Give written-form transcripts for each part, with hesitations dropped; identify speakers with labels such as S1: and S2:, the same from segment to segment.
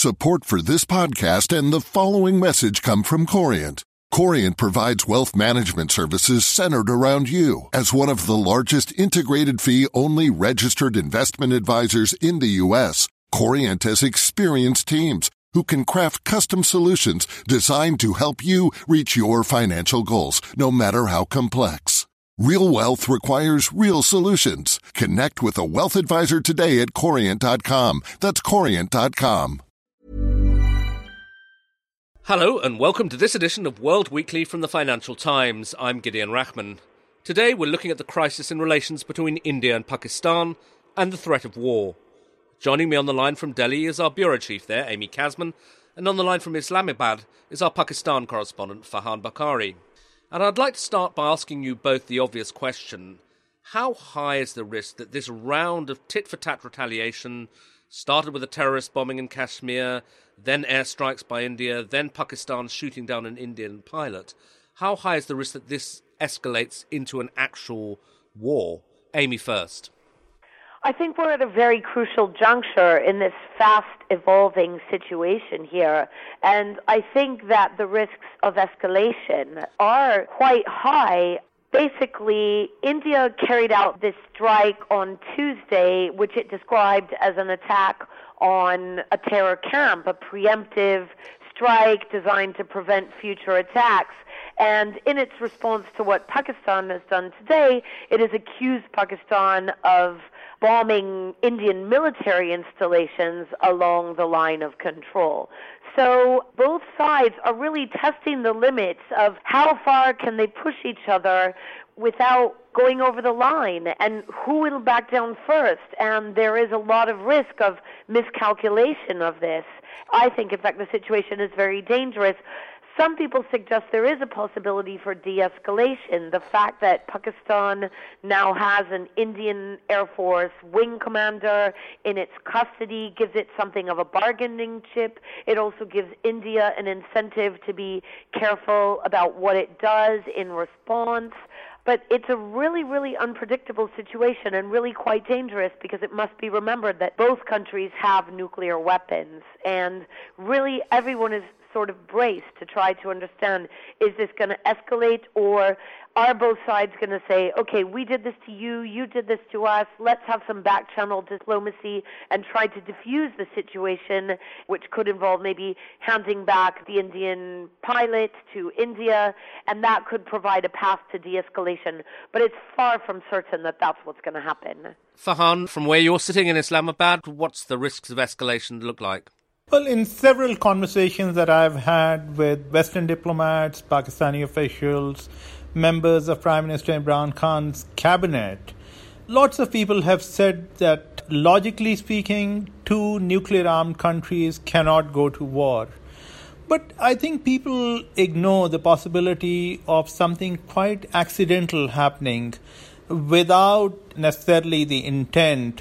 S1: Support for this podcast and the following message come from Corient. Corient provides wealth management services centered around you. As one of the largest integrated fee-only registered investment advisors in the U.S., Corient has experienced teams who can craft custom solutions designed to help you reach your financial goals, no matter how complex. Real wealth requires real solutions. Connect with a wealth advisor today at Corient.com. That's Corient.com.
S2: Hello and welcome to this edition of World Weekly from the Financial Times. I'm Gideon Rachman. Today we're looking at the crisis in relations between India and Pakistan and the threat of war. Joining me on the line from Delhi is our bureau chief there, Amy Kazman, and on the line from Islamabad is our Pakistan correspondent, Farhan Bakari. And I'd like to start by asking you both the obvious question. How high is the risk that this round of tit-for-tat retaliation started with a terrorist bombing in Kashmir, then airstrikes by India, then Pakistan shooting down an Indian pilot? How high is the risk that this escalates into an actual war? Amy first.
S3: I think we're at a very crucial juncture in this fast-evolving situation here, and I think that the risks of escalation are quite high. Basically, India carried out this strike on Tuesday, which it described as an attack on a terror camp, a preemptive strike designed to prevent future attacks. And in its response to what Pakistan has done today, it has accused Pakistan of bombing Indian military installations along the line of control. So both sides are really testing the limits of how far can they push each other without going over the line, and who will back down first. And there is a lot of risk of miscalculation of this. I think, in fact, the situation is very dangerous. Some people suggest there is a possibility for de-escalation. The fact that Pakistan now has an Indian Air Force wing commander in its custody gives it something of a bargaining chip. It also gives India an incentive to be careful about what it does in response. But it's a really, really unpredictable situation and really quite dangerous, because it must be remembered that both countries have nuclear weapons. And really everyone is sort of braced to try to understand, is this going to escalate, or are both sides going to say, okay, we did this to you, you did this to us, let's have some back-channel diplomacy and try to diffuse the situation, which could involve maybe handing back the Indian pilot to India, and that could provide a path to de-escalation. But it's far from certain that that's what's going to happen.
S2: Farhan, from where you're sitting in Islamabad, what's the risks of escalation look like?
S4: Well, in several conversations that I've had with Western diplomats, Pakistani officials, members of Prime Minister Imran Khan's cabinet, lots of people have said that, logically speaking, two nuclear-armed countries cannot go to war. But I think people ignore the possibility of something quite accidental happening without necessarily the intent.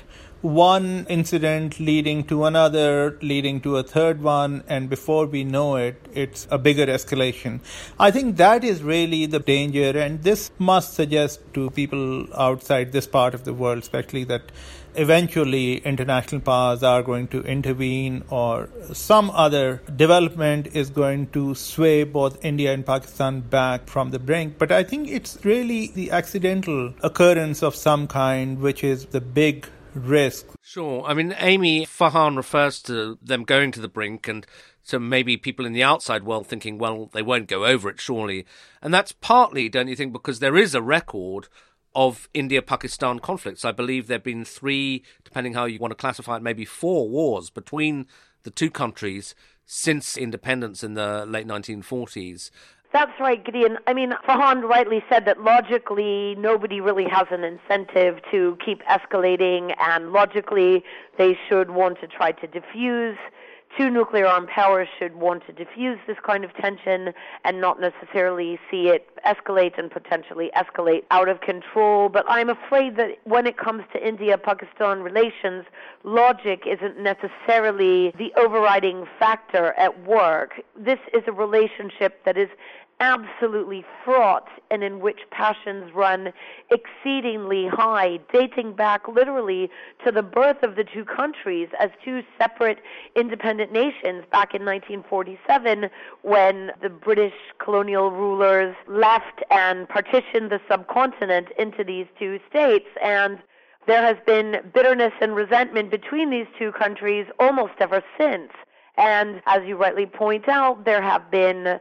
S4: One incident leading to another, leading to a third one, and before we know it, it's a bigger escalation. I think that is really the danger, and this must suggest to people outside this part of the world, especially, that eventually international powers are going to intervene, or some other development is going to sway both India and Pakistan back from the brink. But I think it's really the accidental occurrence of some kind which is the big risk.
S2: Sure. I mean, Amy, Farhan refers to them going to the brink, and so maybe people in the outside world thinking, well, they won't go over it, surely. And that's partly, don't you think, because there is a record of India-Pakistan conflicts. I believe there have been 3, depending how you want to classify it, maybe 4 wars between the two countries since independence in the late 1940s.
S3: That's right, Gideon. I mean, Farhan rightly said that logically nobody really has an incentive to keep escalating, and logically they should want to try to diffuse. Two nuclear-armed powers should want to diffuse this kind of tension and not necessarily see it escalate and potentially escalate out of control. But I'm afraid that when it comes to India-Pakistan relations, logic isn't necessarily the overriding factor at work. This is a relationship that is absolutely fraught and in which passions run exceedingly high, dating back literally to the birth of the two countries as two separate independent independent nations back in 1947 when the British colonial rulers left and partitioned the subcontinent into these two states. And there has been bitterness and resentment between these two countries almost ever since. And as you rightly point out, there have been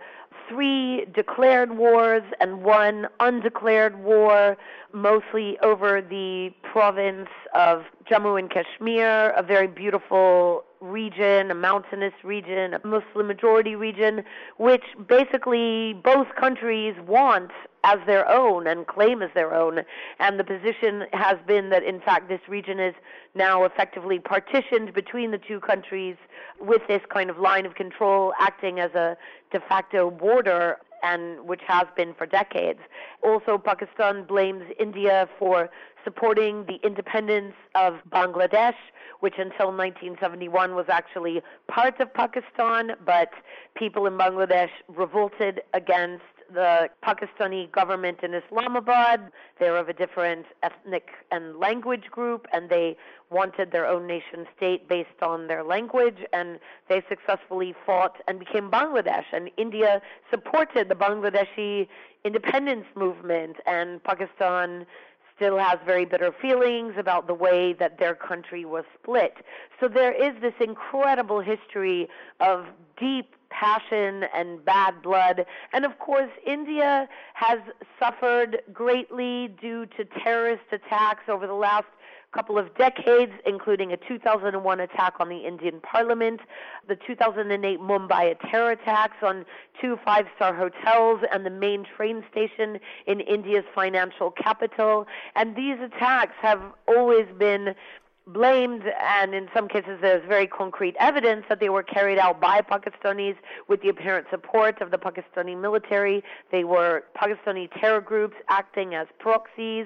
S3: 3 declared wars and 1 undeclared war, mostly over the province of Jammu and Kashmir, a very beautiful region, a mountainous region, a Muslim-majority region, which basically both countries want as their own and claim as their own. And the position has been that, in fact, this region is now effectively partitioned between the two countries with this kind of line of control acting as a de facto border, and which has been for decades. Also, Pakistan blames India for supporting the independence of Bangladesh, which until 1971 was actually part of Pakistan, but people in Bangladesh revolted against the Pakistani government in Islamabad. They're of a different ethnic and language group, and they wanted their own nation state based on their language, and they successfully fought and became Bangladesh. And India supported the Bangladeshi independence movement, and Pakistan still has very bitter feelings about the way that their country was split. So there is this incredible history of deep passion and bad blood. And of course, India has suffered greatly due to terrorist attacks over the last couple of decades, including a 2001 attack on the Indian parliament, the 2008 Mumbai terror attacks on 2 5-star hotels and the main train station in India's financial capital. And these attacks have always been blamed, and in some cases there's very concrete evidence that they were carried out by Pakistanis with the apparent support of the Pakistani military. They were Pakistani terror groups acting as proxies.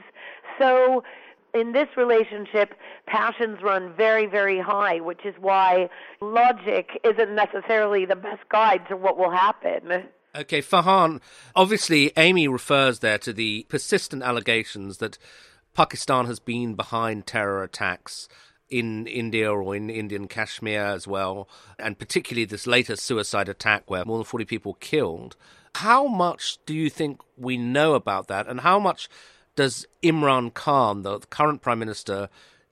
S3: So in this relationship, passions run very, very high, which is why logic isn't necessarily the best guide to what will happen.
S2: Okay, Farhan, obviously Amy refers there to the persistent allegations that Pakistan has been behind terror attacks in India or in Indian Kashmir as well, and particularly this latest suicide attack where more than 40 people killed. How much do you think we know about that, and how much does Imran Khan, the current Prime Minister,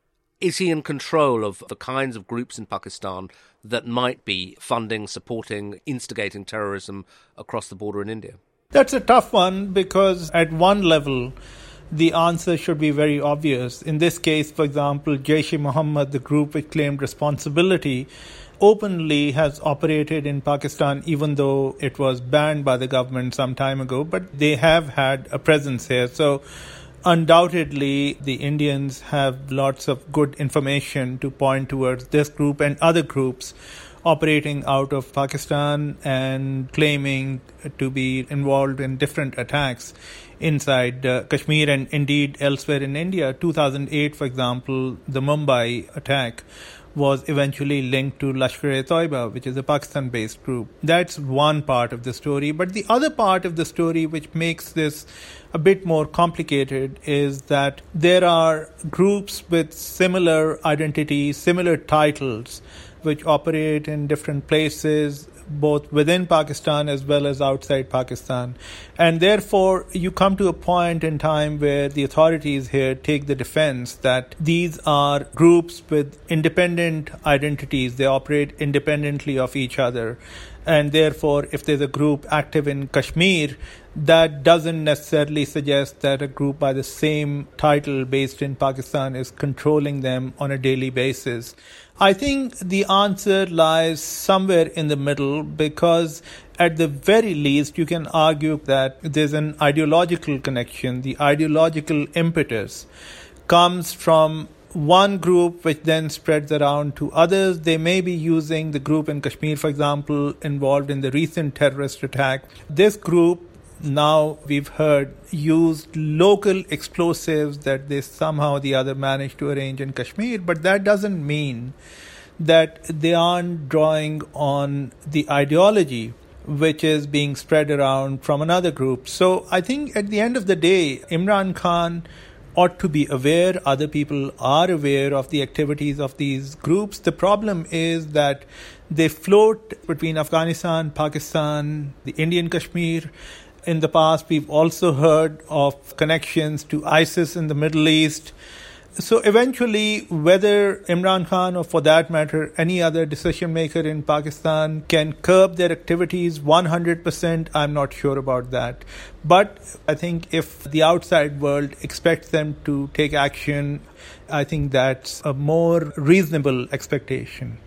S2: is he in control of the kinds of groups in Pakistan that might be funding, supporting, instigating terrorism across the border in India?
S4: That's a tough one because at one level, the answer should be very obvious. In this case, for example, Jaish-e-Mohammed, the group which claimed responsibility, openly has operated in Pakistan, even though it was banned by the government some time ago, but they have had a presence here. So undoubtedly, the Indians have lots of good information to point towards this group and other groups operating out of Pakistan and claiming to be involved in different attacks inside Kashmir and indeed elsewhere in India. 2008, for example, the Mumbai attack was eventually linked to Lashkar-e-Toiba, which is a Pakistan-based group. That's one part of the story. But the other part of the story which makes this a bit more complicated is that there are groups with similar identities, similar titles, which operate in different places, both within Pakistan as well as outside Pakistan. And therefore, you come to a point in time where the authorities here take the defense that these are groups with independent identities. They operate independently of each other. And therefore, if there's a group active in Kashmir, that doesn't necessarily suggest that a group by the same title based in Pakistan is controlling them on a daily basis. I think the answer lies somewhere in the middle because at the very least you can argue that there's an ideological connection. The ideological impetus comes from one group which then spreads around to others. They may be using the group in Kashmir, for example, involved in the recent terrorist attack. This group, now we've heard, used local explosives that they somehow or the other managed to arrange in Kashmir, but that doesn't mean that they aren't drawing on the ideology which is being spread around from another group. So I think at the end of the day, Imran Khan ought to be aware. Other people are aware of the activities of these groups. The problem is that They float between Afghanistan, Pakistan, the Indian Kashmir. In the past, we've also heard of connections to ISIS in the Middle East. So eventually, whether Imran Khan, or for that matter, any other decision maker in Pakistan can curb their activities 100%, I'm not sure about that. But I think if the outside world expects them to take action, I think that's a more reasonable expectation.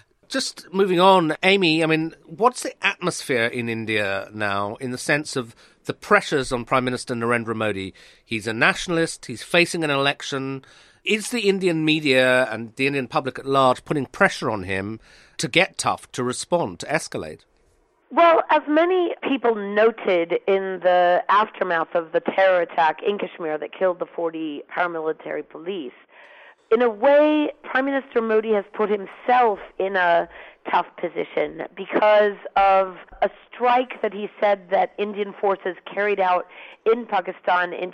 S2: Just moving on, Amy, what's the atmosphere in India now in the sense of the pressures on Prime Minister Narendra Modi? He's a nationalist, he's facing an election. Is the Indian media and the Indian public at large putting pressure on him to get tough, to respond, to escalate?
S3: Well, as many people noted in the aftermath of the terror attack in Kashmir that killed the 40 paramilitary police, in a way, Prime Minister Modi has put himself in a tough position because of a strike that he said that Indian forces carried out in Pakistan in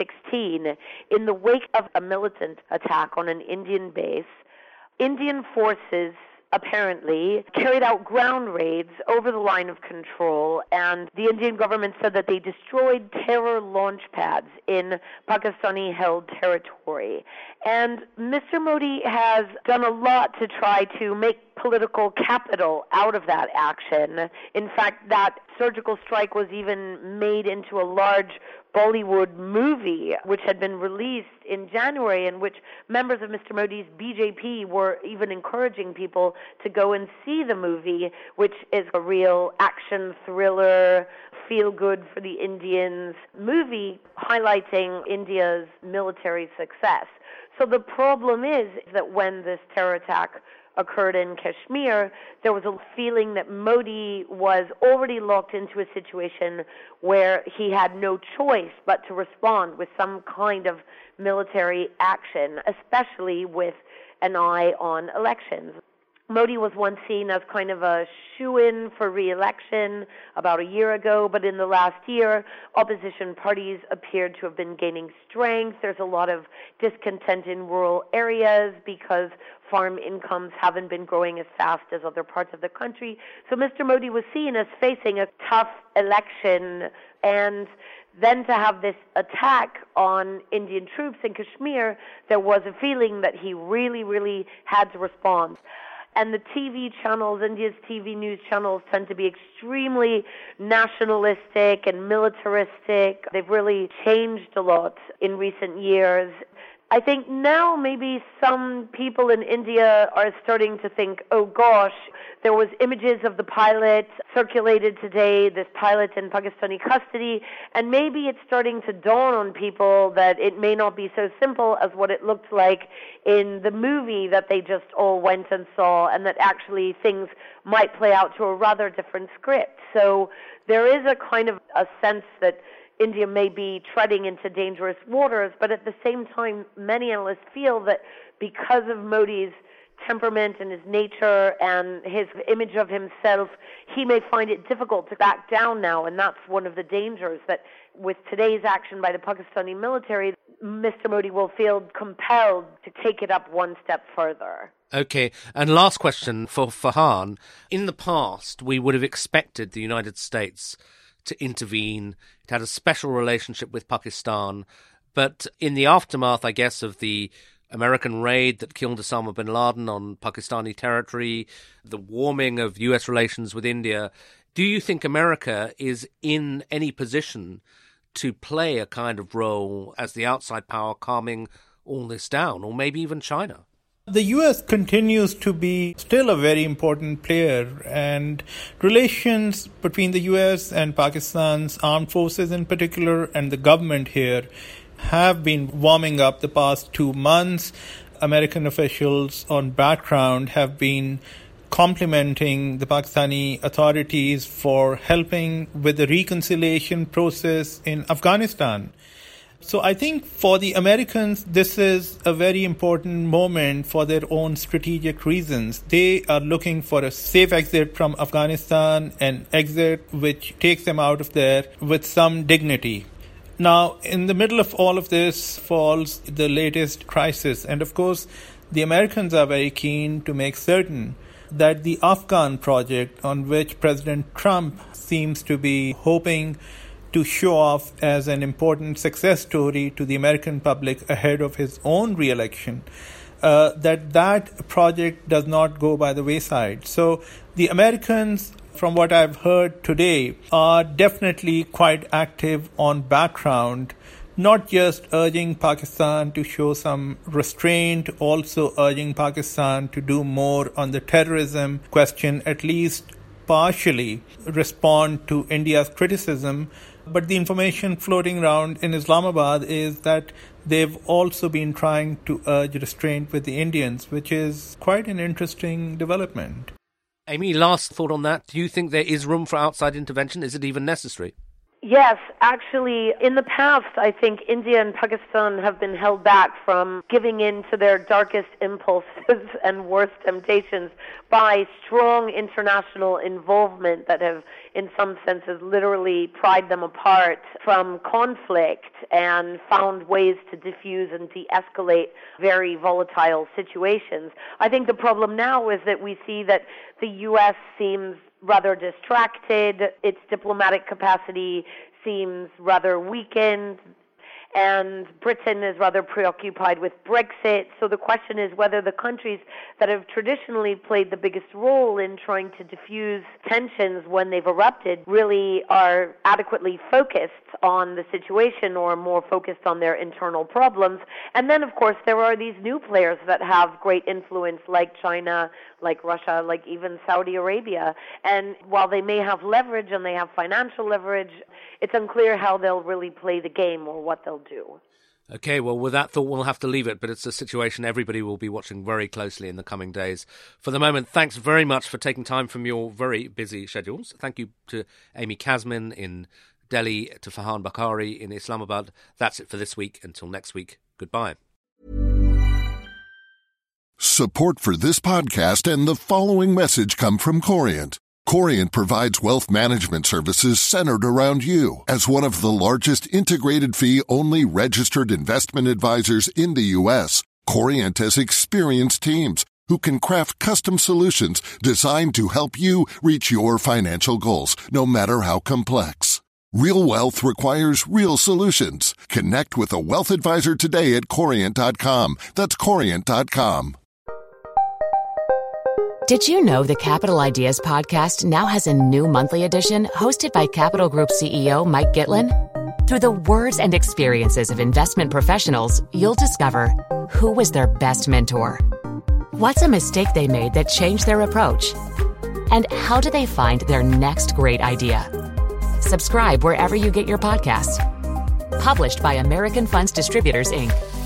S3: 2016 in the wake of a militant attack on an Indian base. Indian forces apparently carried out ground raids over the line of control, and the Indian government said that they destroyed terror launch pads in Pakistani-held territory. And Mr. Modi has done a lot to try to make political capital out of that action. In fact, that surgical strike was even made into a large Bollywood movie, which had been released in January, in which members of Mr. Modi's BJP were even encouraging people to go and see the movie, which is a real action thriller, feel-good for the Indians movie highlighting India's military success. So the problem is that when this terror attack occurred in Kashmir, there was a feeling that Modi was already locked into a situation where he had no choice but to respond with some kind of military action, especially with an eye on elections. Modi was once seen as kind of a shoo-in for re-election about a year ago, but in the last year, opposition parties appeared to have been gaining strength. There's a lot of discontent in rural areas because farm incomes haven't been growing as fast as other parts of the country. So Mr. Modi was seen as facing a tough election, and then to have this attack on Indian troops in Kashmir, there was a feeling that he really, really had to respond. And the TV channels, India's TV news channels, tend to be extremely nationalistic and militaristic. They've really changed a lot in recent years. I think now maybe some people in India are starting to think, oh gosh, there was images of the pilot circulated today, this pilot in Pakistani custody, and maybe it's starting to dawn on people that it may not be so simple as what it looked like in the movie that they just all went and saw, and that actually things might play out to a rather different script. So there is a kind of a sense that India may be treading into dangerous waters, but at the same time, many analysts feel that because of Modi's temperament and his nature and his image of himself, he may find it difficult to back down now, and that's one of the dangers, that with today's action by the Pakistani military, Mr. Modi will feel compelled to take it up one step further.
S2: Okay, and last question for Farhan. In the past, we would have expected the United States to intervene. It had a special relationship with Pakistan. But in the aftermath, I guess, of the American raid that killed Osama bin Laden on Pakistani territory, the warming of US relations with India, do you think America is in any position to play a kind of role as the outside power calming all this down, or maybe even China?
S4: The US continues to be still a very important player, and relations between the US and Pakistan's armed forces in particular and the government here have been warming up the past 2 months. American officials on background have been complimenting the Pakistani authorities for helping with the reconciliation process in Afghanistan. So I think for the Americans, this is a very important moment for their own strategic reasons. They are looking for a safe exit from Afghanistan, an exit which takes them out of there with some dignity. Now, in the middle of all of this falls the latest crisis. And of course, the Americans are very keen to make certain that the Afghan project, on which President Trump seems to be hoping to show off as an important success story to the American public ahead of his own re-election, that project does not go by the wayside. So the Americans, from what I've heard today, are definitely quite active on background, not just urging Pakistan to show some restraint, also urging Pakistan to do more on the terrorism question, at least partially respond to India's criticism. But the information floating around in Islamabad is that they've also been trying to urge restraint with the Indians, which is quite an interesting development.
S2: Amy, last thought on that. Do you think there is room for outside intervention? Is it even necessary?
S3: Yes, actually, in the past, I think India and Pakistan have been held back from giving in to their darkest impulses and worst temptations by strong international involvement that have, in some senses, literally pried them apart from conflict and found ways to diffuse and de-escalate very volatile situations. I think the problem now is that we see that the U.S. seems rather distracted, its diplomatic capacity seems rather weakened, and Britain is rather preoccupied with Brexit. So the question is whether the countries that have traditionally played the biggest role in trying to diffuse tensions when they've erupted really are adequately focused on the situation or more focused on their internal problems. And then, of course, there are these new players that have great influence, like China, like Russia, like even Saudi Arabia. And while they may have leverage and they have financial leverage, it's unclear how they'll really play the game or what they'll do.
S2: Okay, well, with that thought, we'll have to leave it, but it's a situation everybody will be watching very closely in the coming days. For the moment, thanks very much for taking time from your very busy schedules. Thank you to Amy Kazmin in Delhi, to Farhan Bakari in Islamabad. That's it for this week. Until next week, goodbye.
S1: Support for this podcast and the following message come from Corient. Corient provides wealth management services centered around you. As one of the largest integrated fee-only registered investment advisors in the U.S., Corient has experienced teams who can craft custom solutions designed to help you reach your financial goals, no matter how complex. Real wealth requires real solutions. Connect with a wealth advisor today at Corient.com. That's Corient.com.
S5: Did you know the Capital Ideas podcast now has a new monthly edition hosted by Capital Group CEO Mike Gitlin? Through the words and experiences of investment professionals, you'll discover who was their best mentor, what's a mistake they made that changed their approach, and how do they find their next great idea. Subscribe wherever you get your podcasts. Published by American Funds Distributors, Inc.